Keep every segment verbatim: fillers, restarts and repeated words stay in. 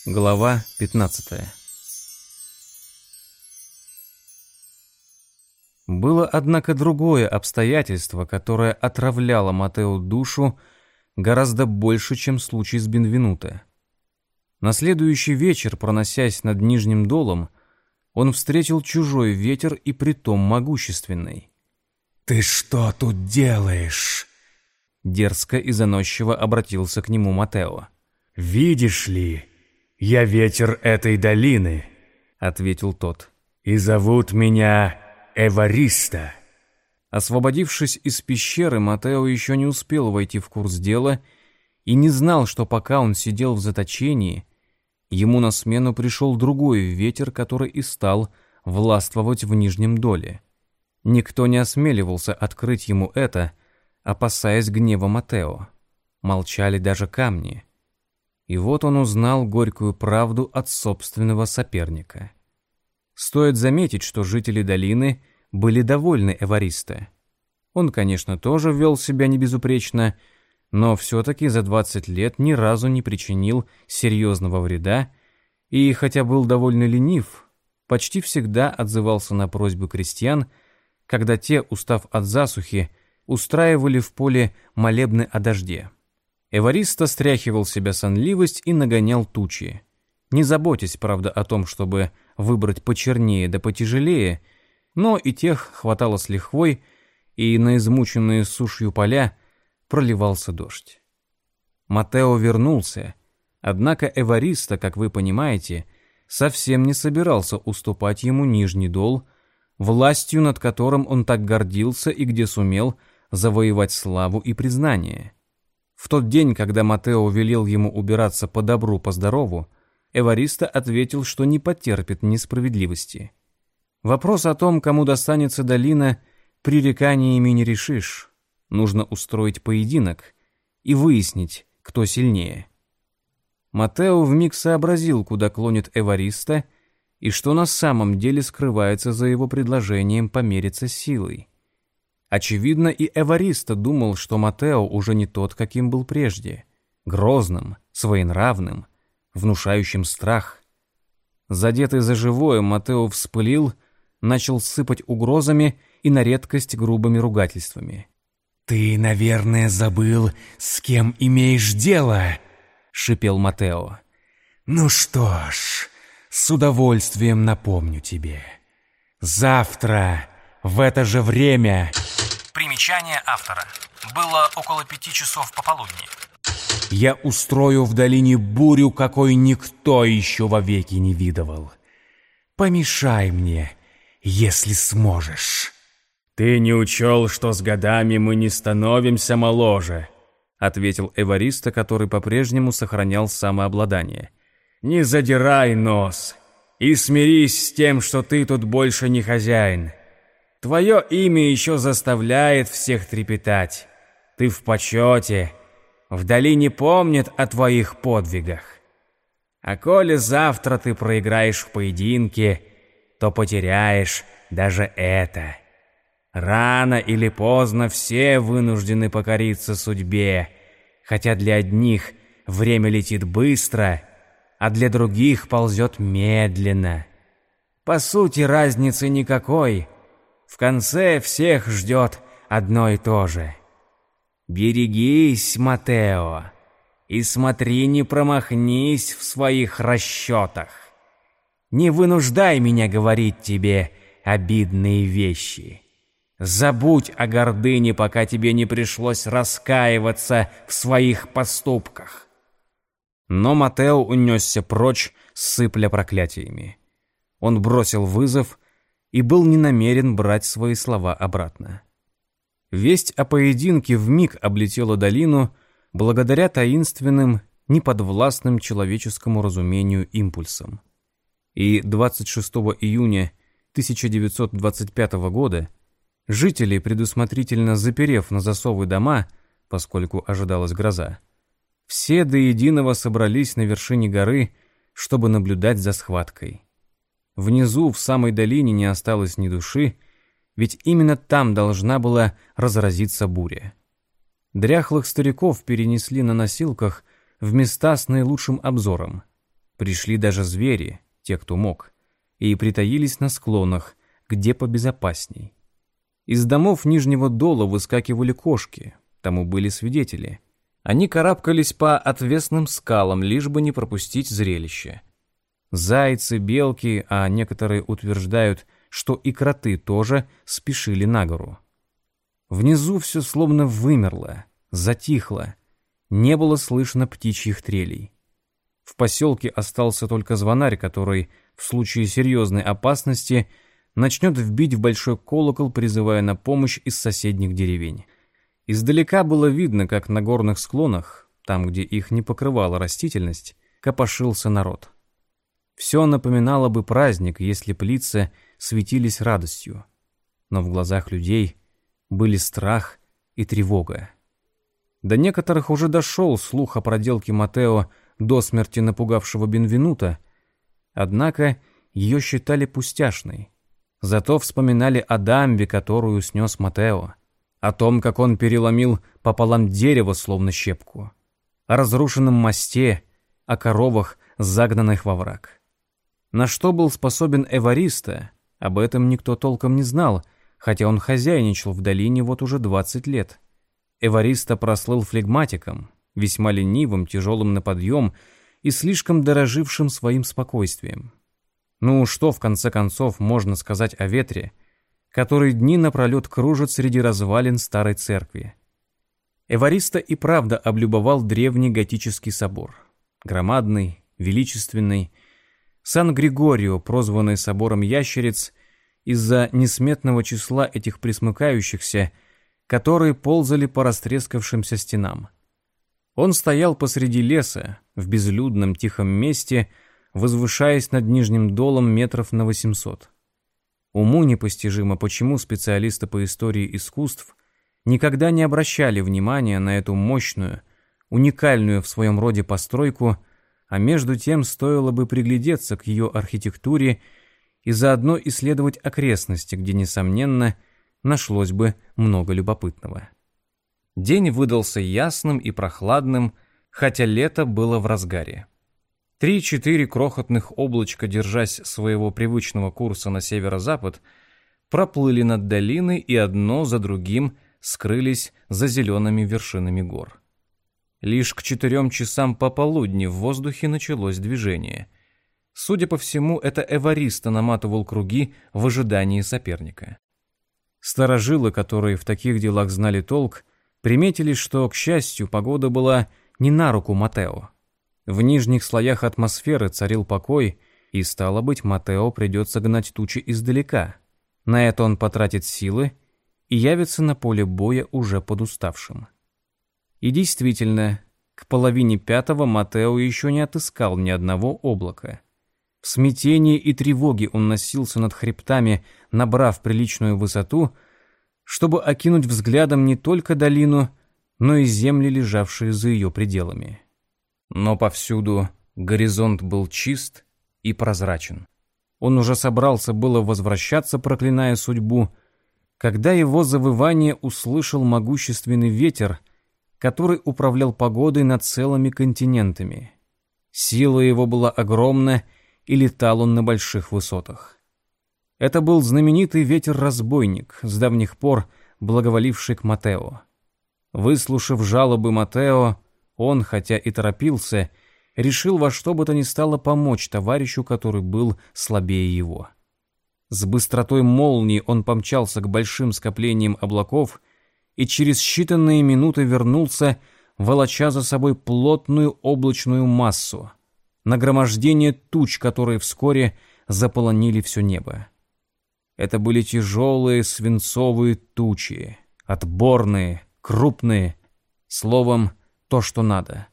Глава пятнадцатая. Было, однако, другое обстоятельство, которое отравляло Матео душу гораздо больше, чем случай с Бенвенуто. На следующий вечер, проносясь над Нижним Долом, он встретил чужой ветер и притом могущественный. «Ты что тут делаешь?» Дерзко и заносчиво обратился к нему Матео. «Видишь ли, я ветер этой долины», — ответил тот, — «и зовут меня Эвариста». Освободившись из пещеры, Матео еще не успел войти в курс дела и не знал, что пока он сидел в заточении, ему на смену пришел другой ветер, который и стал властвовать в Нижнем Доле. Никто не осмеливался открыть ему это, опасаясь гнева Матео. Молчали даже камни. И вот он узнал горькую правду от собственного соперника. Стоит заметить, что жители долины были довольны Эваристо. Он, конечно, тоже вел себя не безупречно, но все-таки за двадцать лет ни разу не причинил серьезного вреда и, хотя был довольно ленив, почти всегда отзывался на просьбы крестьян, когда те, устав от засухи, устраивали в поле молебны о дожде. Эваристо стряхивал с себя сонливость и нагонял тучи. Не заботясь, правда, о том, чтобы выбрать почернее да потяжелее, но и тех хватало с лихвой, и на измученные сушью поля проливался дождь. Матео вернулся, однако Эваристо, как вы понимаете, совсем не собирался уступать ему Нижний Дол, властью, над которым он так гордился и где сумел завоевать славу и признание. В тот день, когда Матео велел ему убираться по добру, по здорову, Эваристо ответил, что не потерпит несправедливости. Вопрос о том, кому достанется долина, пререканиями не решишь. Нужно устроить поединок и выяснить, кто сильнее. Матео вмиг сообразил, куда клонит Эваристо, и что на самом деле скрывается за его предложением помериться силой. Очевидно, и Эваристо думал, что Матео уже не тот, каким был прежде, грозным, своенравным, внушающим страх. Задетый за живое, Матео вспылил, начал сыпать угрозами и на редкость грубыми ругательствами. «Ты, наверное, забыл, с кем имеешь дело», — шипел Матео. «Ну что ж, с удовольствием напомню тебе. Завтра в это же время...» Примечание автора. Было около пяти часов пополудни. «Я устрою в долине бурю, какой никто еще вовеки не видывал. Помешай мне, если сможешь». «Ты не учел, что с годами мы не становимся моложе», — ответил Эваристо, который по-прежнему сохранял самообладание. «Не задирай нос и смирись с тем, что ты тут больше не хозяин. Твое имя еще заставляет всех трепетать. Ты в почете. В долине помнят о твоих подвигах. А коли завтра ты проиграешь в поединке, то потеряешь даже это. Рано или поздно все вынуждены покориться судьбе, хотя для одних время летит быстро, а для других ползет медленно. По сути, разницы никакой. В конце всех ждет одно и то же. Берегись, Матео, и смотри, не промахнись в своих расчетах. Не вынуждай меня говорить тебе обидные вещи. Забудь о гордыне, пока тебе не пришлось раскаиваться в своих поступках». Но Матео унесся прочь, сыпля проклятиями. Он бросил вызов и был не намерен брать свои слова обратно. Весть о поединке вмиг облетела долину благодаря таинственным, неподвластным человеческому разумению импульсам. И двадцать шестого июня тысяча девятьсот двадцать пятого года жители, предусмотрительно заперев на засовы дома, поскольку ожидалась гроза, все до единого собрались на вершине горы, чтобы наблюдать за схваткой. Внизу, в самой долине, не осталось ни души, ведь именно там должна была разразиться буря. Дряхлых стариков перенесли на носилках в места с наилучшим обзором. Пришли даже звери, те, кто мог, и притаились на склонах, где побезопасней. Из домов Нижнего Дола выскакивали кошки, тому были свидетели. Они карабкались по отвесным скалам, лишь бы не пропустить зрелище. Зайцы, белки, а некоторые утверждают, что и кроты тоже спешили на гору. Внизу все словно вымерло, затихло, не было слышно птичьих трелей. В поселке остался только звонарь, который в случае серьезной опасности начнет вбить в большой колокол, призывая на помощь из соседних деревень. Издалека было видно, как на горных склонах, там, где их не покрывала растительность, копошился народ. Все напоминало бы праздник, если б лица светились радостью. Но в глазах людей были страх и тревога. До некоторых уже дошел слух о проделке Матео, до смерти напугавшего Бенвенута, однако ее считали пустяшной. Зато вспоминали о дамбе, которую снес Матео, о том, как он переломил пополам дерево, словно щепку, о разрушенном мосте, о коровах, загнанных во враг. На что был способен Эваристо, об этом никто толком не знал, хотя он хозяйничал в долине вот уже двадцать лет. Эваристо прослыл флегматиком, весьма ленивым, тяжелым на подъем и слишком дорожившим своим спокойствием. Ну, что, в конце концов, можно сказать о ветре, который дни напролет кружит среди развалин старой церкви? Эваристо и правда облюбовал древний готический собор. Громадный, величественный. Сан-Григорио, прозванный собором ящериц, из-за несметного числа этих пресмыкающихся, которые ползали по растрескавшимся стенам. Он стоял посреди леса, в безлюдном тихом месте, возвышаясь над Нижним Долом метров на восемьсот. Уму непостижимо, почему специалисты по истории искусств никогда не обращали внимания на эту мощную, уникальную в своем роде постройку, а между тем стоило бы приглядеться к ее архитектуре и заодно исследовать окрестности, где, несомненно, нашлось бы много любопытного. День выдался ясным и прохладным, хотя лето было в разгаре. Три-четыре крохотных облачка, держась своего привычного курса на северо-запад, проплыли над долиной и одно за другим скрылись за зелеными вершинами гор. Лишь к четырем часам пополудни в воздухе началось движение. Судя по всему, это Эваристо наматывал круги в ожидании соперника. Старожилы, которые в таких делах знали толк, приметили, что, к счастью, погода была не на руку Матео. В нижних слоях атмосферы царил покой, и, стало быть, Матео придется гнать тучи издалека. На это он потратит силы и явится на поле боя уже подуставшим. И действительно, к половине пятого Матео еще не отыскал ни одного облака. В смятении и тревоге он носился над хребтами, набрав приличную высоту, чтобы окинуть взглядом не только долину, но и земли, лежавшие за ее пределами. Но повсюду горизонт был чист и прозрачен. Он уже собрался было возвращаться, проклиная судьбу, когда его завывание услышал могущественный ветер, который управлял погодой над целыми континентами. Сила его была огромна, и летал он на больших высотах. Это был знаменитый ветер-разбойник, с давних пор благоволивший к Матео. Выслушав жалобы Матео, он, хотя и торопился, решил во что бы то ни стало помочь товарищу, который был слабее его. С быстротой молнии он помчался к большим скоплениям облаков и через считанные минуты вернулся, волоча за собой плотную облачную массу, нагромождение туч, которые вскоре заполонили все небо. Это были тяжелые свинцовые тучи, отборные, крупные, словом, то, что надо.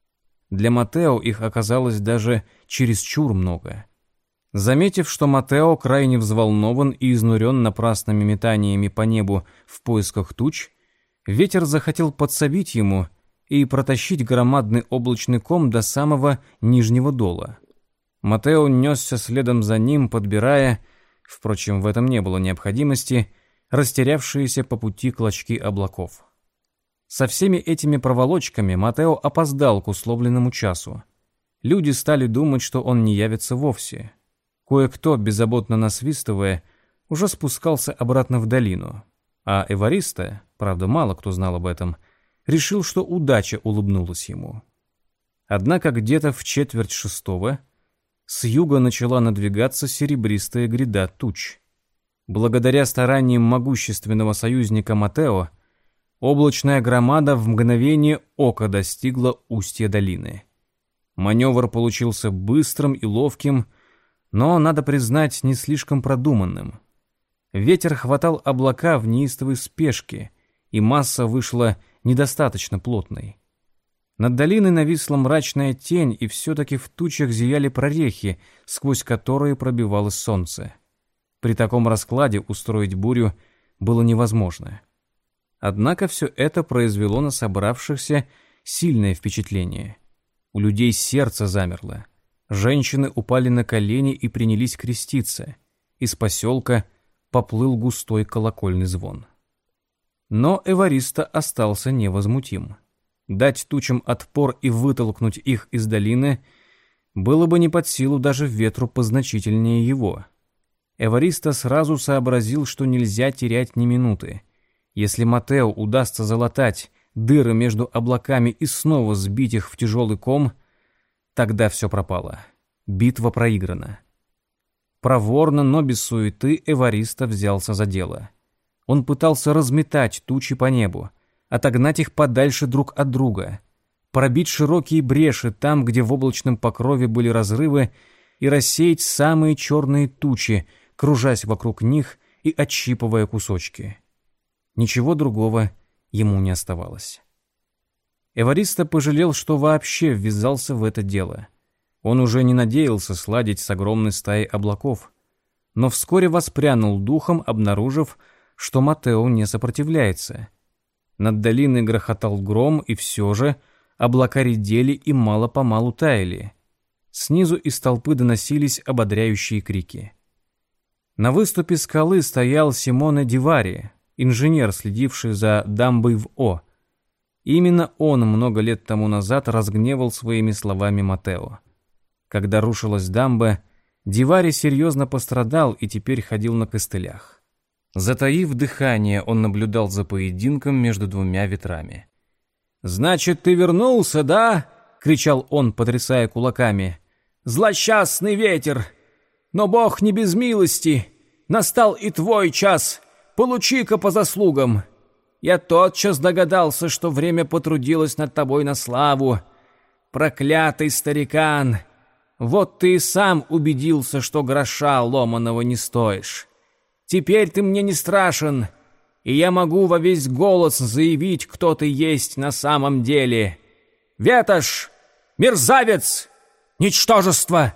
Для Матео их оказалось даже чересчур много. Заметив, что Матео крайне взволнован и изнурен напрасными метаниями по небу в поисках туч, ветер захотел подсобить ему и протащить громадный облачный ком до самого Нижнего Дола. Матео несся следом за ним, подбирая, впрочем, в этом не было необходимости, растерявшиеся по пути клочки облаков. Со всеми этими проволочками Матео опоздал к условленному часу. Люди стали думать, что он не явится вовсе. Кое-кто, беззаботно насвистывая, уже спускался обратно в долину, а Эвариста, правда, мало кто знал об этом, решил, что удача улыбнулась ему. Однако где-то в четверть шестого с юга начала надвигаться серебристая гряда туч. Благодаря стараниям могущественного союзника Матео, облачная громада в мгновение ока достигла устья долины. Маневр получился быстрым и ловким, но, надо признать, не слишком продуманным. Ветер хватал облака в неистовой спешке, и масса вышла недостаточно плотной. Над долиной нависла мрачная тень, и все-таки в тучах зияли прорехи, сквозь которые пробивалось солнце. При таком раскладе устроить бурю было невозможно. Однако все это произвело на собравшихся сильное впечатление. У людей сердце замерло. Женщины упали на колени и принялись креститься. Из поселка поплыл густой колокольный звон. Но Эвариста остался невозмутим. Дать тучам отпор и вытолкнуть их из долины было бы не под силу даже ветру позначительнее его. Эвариста сразу сообразил, что нельзя терять ни минуты. Если Матео удастся залатать дыры между облаками и снова сбить их в тяжелый ком, тогда все пропало. Битва проиграна. Проворно, но без суеты Эвариста взялся за дело. Он пытался разметать тучи по небу, отогнать их подальше друг от друга, пробить широкие бреши там, где в облачном покрове были разрывы, и рассеять самые черные тучи, кружась вокруг них и отщипывая кусочки. Ничего другого ему не оставалось. Эвариста пожалел, что вообще ввязался в это дело. Он уже не надеялся сладить с огромной стаей облаков, но вскоре воспрянул духом, обнаружив, что Матео не сопротивляется. Над долиной грохотал гром, и все же облака редели и мало-помалу таяли. Снизу из толпы доносились ободряющие крики. На выступе скалы стоял Симоне Дивари, инженер, следивший за дамбой в О. Именно он много лет тому назад разгневал своими словами Матео. Когда рушилась дамба, Дивари серьезно пострадал и теперь ходил на костылях. Затаив дыхание, он наблюдал за поединком между двумя ветрами. «Значит, ты вернулся, да?» — кричал он, потрясая кулаками. «Злосчастный ветер! Но Бог не без милости! Настал и твой час! Получи-ка по заслугам! Я тотчас догадался, что время потрудилось над тобой на славу. Проклятый старикан! Вот ты и сам убедился, что гроша ломаного не стоишь. Теперь ты мне не страшен, и я могу во весь голос заявить, кто ты есть на самом деле. Ветошь! Мерзавец! Ничтожество!»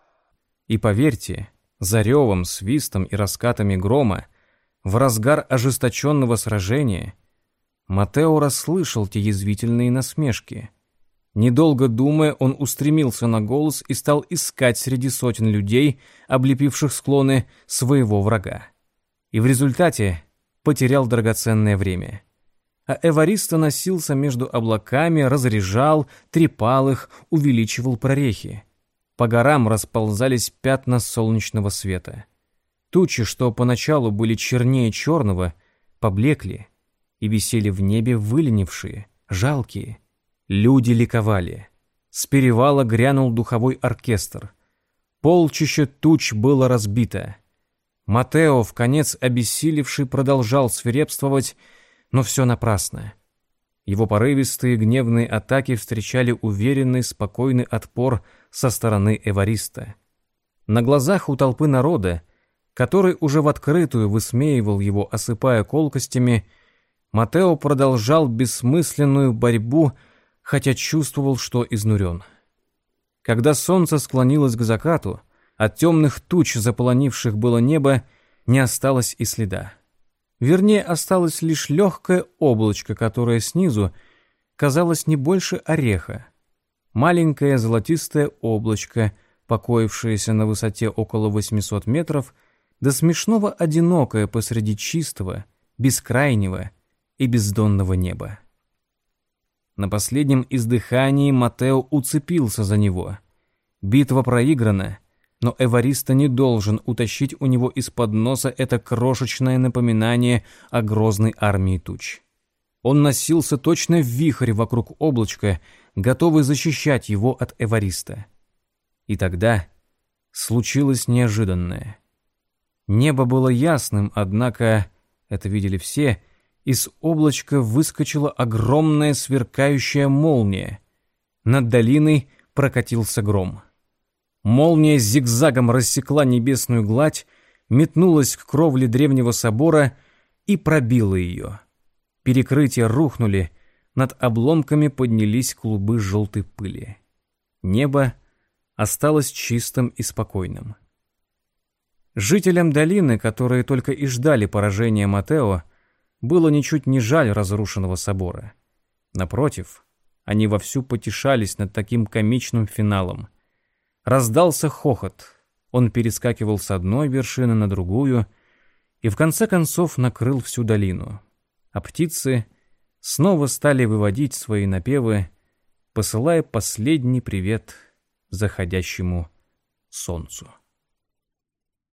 И поверьте, за ревом, свистом и раскатами грома, в разгар ожесточенного сражения, Матео расслышал те язвительные насмешки. Недолго думая, он устремился на голос и стал искать среди сотен людей, облепивших склоны, своего врага. И в результате потерял драгоценное время. А Эвариста носился между облаками, разряжал, трепал их, увеличивал прорехи. По горам расползались пятна солнечного света. Тучи, что поначалу были чернее черного, поблекли и висели в небе выленившие, жалкие. Люди ликовали. С перевала грянул духовой оркестр. Полчища туч было разбито. Матео, вконец обессилевший, продолжал свирепствовать, но все напрасно. Его порывистые гневные атаки встречали уверенный, спокойный отпор со стороны Эвариста. На глазах у толпы народа, который уже в открытую высмеивал его, осыпая колкостями, Матео продолжал бессмысленную борьбу, хотя чувствовал, что изнурен. Когда солнце склонилось к закату, от темных туч, заполонивших было небо, не осталось и следа. Вернее, осталось лишь легкое облачко, которое снизу казалось не больше ореха. Маленькое золотистое облачко, покоившееся на высоте около восьмисот метров, до смешного одинокое посреди чистого, бескрайнего и бездонного неба. На последнем издыхании Матео уцепился за него Битва проиграна, но Эвариста не должен утащить у него из-под носа это крошечное напоминание о грозной армии туч. Он носился точно в вихрь вокруг облачка, готовый защищать его от Эвариста. И тогда случилось неожиданное. Небо было ясным, однако, это видели все, из облачка выскочила огромная сверкающая молния. Над долиной прокатился гром. Молния зигзагом рассекла небесную гладь, метнулась к кровле древнего собора и пробила ее. Перекрытия рухнули, над обломками поднялись клубы желтой пыли. Небо осталось чистым и спокойным. Жителям долины, которые только и ждали поражения Матео, было ничуть не жаль разрушенного собора. Напротив, они вовсю потешались над таким комичным финалом. Раздался хохот, он перескакивал с одной вершины на другую и в конце концов накрыл всю долину. А птицы снова стали выводить свои напевы, посылая последний привет заходящему солнцу.